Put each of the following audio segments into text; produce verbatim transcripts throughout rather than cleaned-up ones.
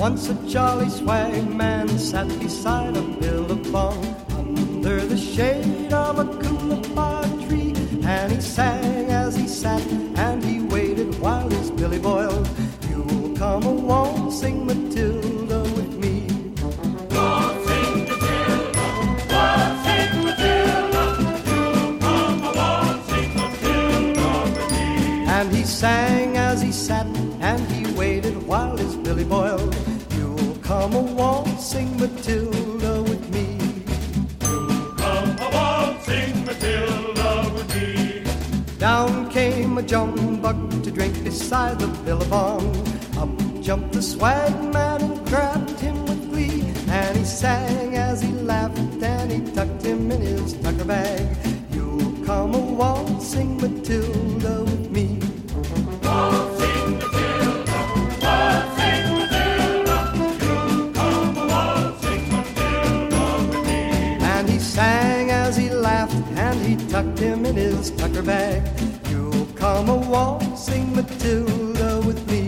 Once a jolly swagman sat beside a billabong under the shade of a coolabah tree, and he sang as he sat, and he waited while his billy boiled. You'll come a waltzing Matilda with me. Waltzing Matilda, waltzing Matilda, you'll come a waltzing Matilda with me. And he sang as he sat, and he waited while his billy boiled. You'll come a waltzing Matilda with me. You'll come a waltzing Matilda with me. Down came a jumbuck to drink beside the billabong. Up jumped the swagman and grabbed him with glee, and he sang as he laughed, and he tucked him in his tucker bag. You'll come a waltzing Matilda with me. Waltzing Matilda, waltzing Matilda, you'll come a waltzing Matilda with me. And he sang as he laughed, and he tucked him in his tucker bag. You'll come a waltzing Matilda with me.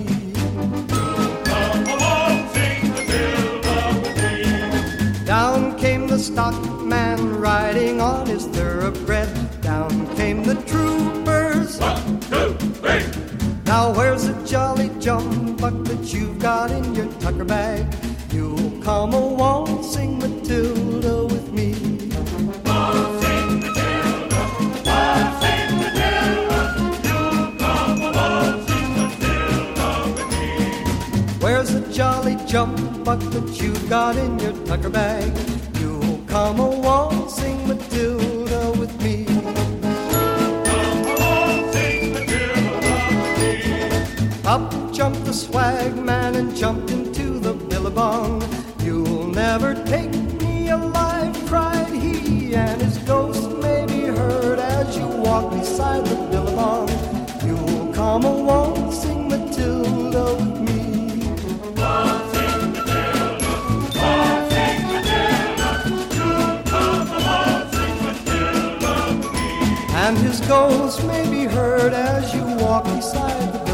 Down came the stockman riding on his thoroughbred. Down came the troopers. One, two, three. Now where's the jolly jumbuck that you've got in your tucker bag? You'll come a waltzing Matilda with me. Waltzing Matilda, waltzing Matilda, you'll come a waltzing Matilda with me. Where's the jolly jumbuck that you've got in your tucker bag? You'll come a waltzing Matilda with me. Up jumped the swagman and jumped into the billabong. You'll never take me alive, cried he, and his ghost may be heard as you walk beside the billabong. You'll come a waltzing Matilda with me. Waltzing Matilda, waltzing Matilda, you'll come a waltzing Matilda with me. And his ghost may be heard as you walk beside the